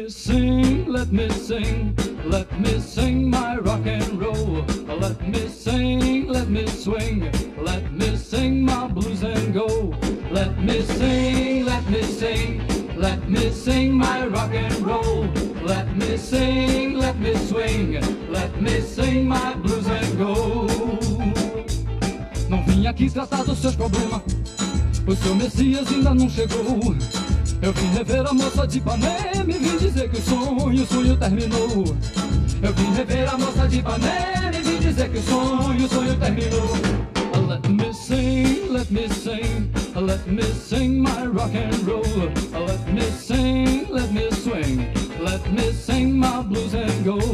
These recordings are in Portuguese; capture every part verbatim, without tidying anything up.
me sing, let me sing, let me sing my rock and roll. Let me sing, let me swing, let me sing my blues and go. Let me sing, let me sing, let me sing my rock and roll. Let me sing, let me swing, let me sing my blues and go. Não vim aqui tratar dos seus problemas, o seu Messias ainda não chegou. Eu vim rever a moça de Ipanema e vim dizer que o sonho, o sonho terminou. Eu vim rever a moça de Ipanema e vim dizer que o sonho, o sonho terminou. Let me sing, let me sing, let me sing my rock and roll. Let me sing, let me swing, let me sing my blues and go.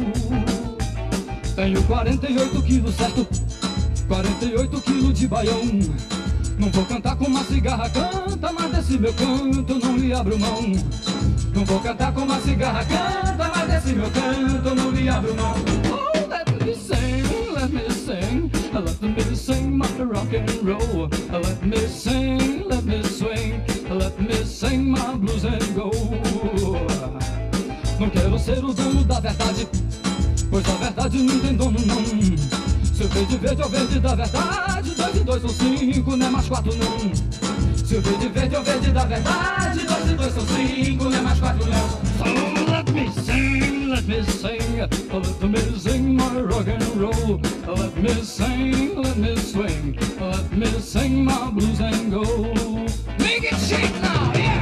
Tenho quarenta e oito quilos, certo? quarenta e oito quilos de baião. Não vou cantar com uma cigarra, canta, mas desse meu canto eu não lhe abro mão. Não vou cantar com uma cigarra, canta, mas desse meu canto eu não lhe abro mão. Oh, let me sing, let me sing, let me sing my rock and roll. Let me sing, let me swing, let me sing my blues and go. Não quero ser o dono da verdade, pois a verdade não tem dono não. Se o verde verde é o verde da verdade, dois e dois são cinco, não é mais quatro não. Se o verde verde é o verde da verdade, dois e dois são cinco, não é mais quatro não. So let me sing, let me sing, let me sing my rock and roll. Let me sing, let me swing, let me sing my blues and go. Make it shake now, yeah!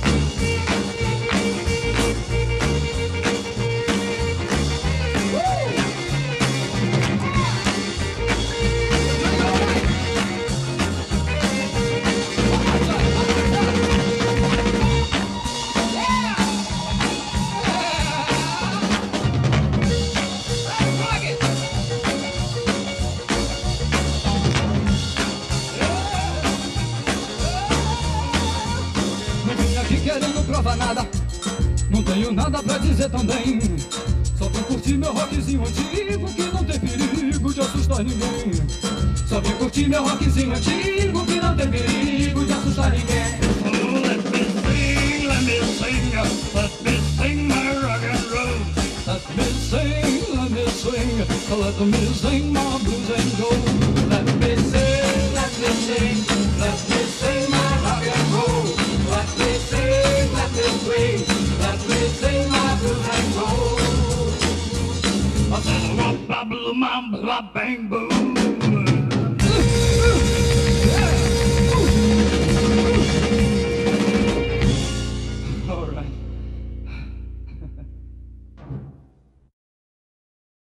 Nada, não tenho nada pra dizer também. Só vim curtir meu rockzinho antigo, que não tem perigo de assustar ninguém. Só vim curtir meu rockzinho antigo, que não tem perigo de assustar ninguém. Oh, let me sing, let me sing, let me sing my rock and roll. Let me sing, let me swing, let me sing my blues and go. Let me sing, let me sing, let me sing my rock and roll. Let me sing, let me swing, let me sing my blues and roll. I said, whoop, blah, blah, blah, blah, bang, boom.